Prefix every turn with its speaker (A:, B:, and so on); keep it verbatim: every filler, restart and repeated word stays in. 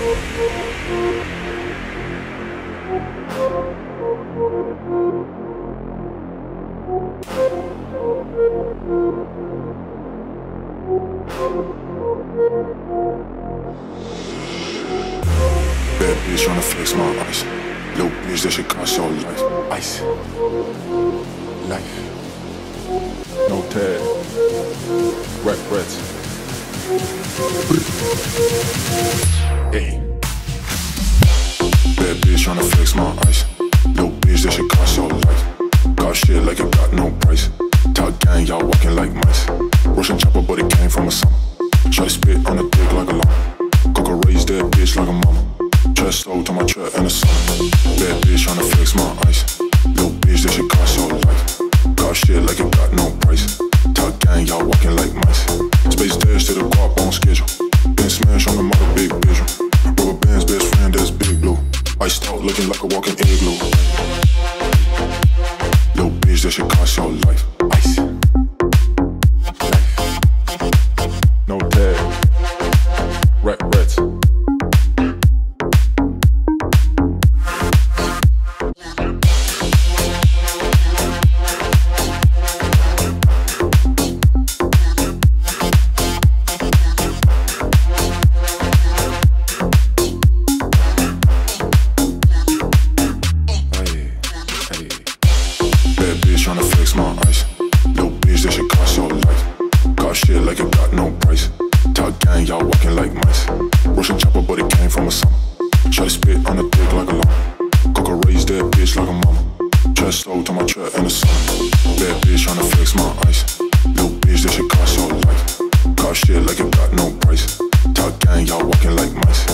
A: Bad bitch tryna flex my ice. Little bitch, that shit cost your life. Ice. Life. No tag. Rat rats. Hey. Bad bitch tryna flex my ice. Little bitch, that shit cost your life. Got shit like it got no price. Top gang, y'all walking like mice. Russian chopper, but it came from a summer. Try to spit on the dick like a llama. Coco raised that bitch like a mama. Chest slow to my truck in the sun. Bad bitch tryna flex my ice. Little bitch, that shit cost your life. Got shit like it got no price. Top gang, y'all walking like mice. Space dash to the guap on schedule. Been smash on the mother big visual. Rubber band's best friend, that's Big Blue. Iced out looking like a walking igloo. Little bitch, that shit cost your life. Ice. Life. No tag. Rat rats. Tryna flex my ice. Little bitch, that shit cost your life. Got shit like it got no price. Top gang, y'all walking like mice. Russian chopper, but it came from a summer. Try to spit on the dick like a llama. Coco raised that bitch like a mama. Chest slow to my truck in the sun. Bad bitch tryna flex my ice. Little bitch, that shit cost your life. Got shit like it got no price. Top gang, y'all walking like mice.